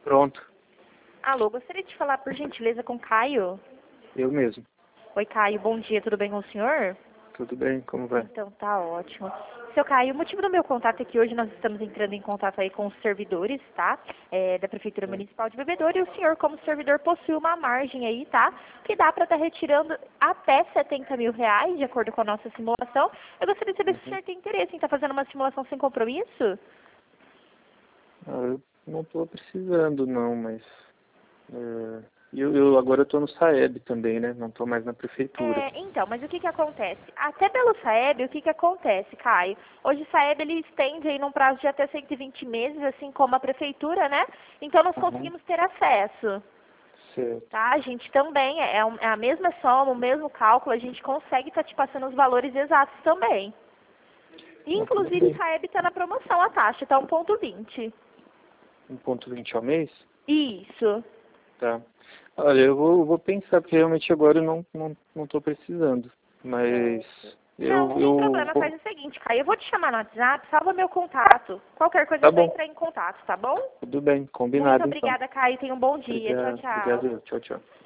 Pronto, Alô, gostaria de falar por gentileza com Caio. eu mesmo. Oi, Caio, bom dia, tudo bem com o senhor? Tudo bem? Como vai? Então tá ótimo. Seu Caio, o motivo do meu contato é que hoje nós estamos entrando em contato aí com os servidores, tá? Da Prefeitura Municipal de Bebedouro, e o senhor, como servidor, possui uma margem aí, tá? Que dá para estar retirando até R$ 70 mil, de acordo com a nossa simulação. Eu gostaria de saber se o senhor tem interesse em estar fazendo uma simulação sem compromisso? Eu não estou precisando não, mas eu agora estou no Saeb também, né? Não estou mais na prefeitura. Então, mas o que que acontece? Até pelo Saeb, o que que acontece, Caio? Hoje o Saeb, ele estende aí num prazo de até 120 meses, assim como a prefeitura, né? Então nós Aham, conseguimos ter acesso, certo. tá? A gente também, é a mesma soma, o mesmo cálculo, a gente consegue estar te passando os valores exatos também. Tudo Inclusive, o bem. Saeb está na promoção, a taxa está 1,20. 1,20 ao mês? Isso. Tá. Olha, eu vou pensar, porque realmente agora eu não estou precisando. Mas Não, sem eu problema, faz vou... o seguinte, Caio, eu vou te chamar no WhatsApp, salva meu contato. Qualquer coisa é Tá só bom, entrar em contato, tá bom? tudo bem, Muito combinado então. obrigada, Caio. Tenha um bom dia. Tchau, Obrigado, tchau. obrigado. Tchau, tchau.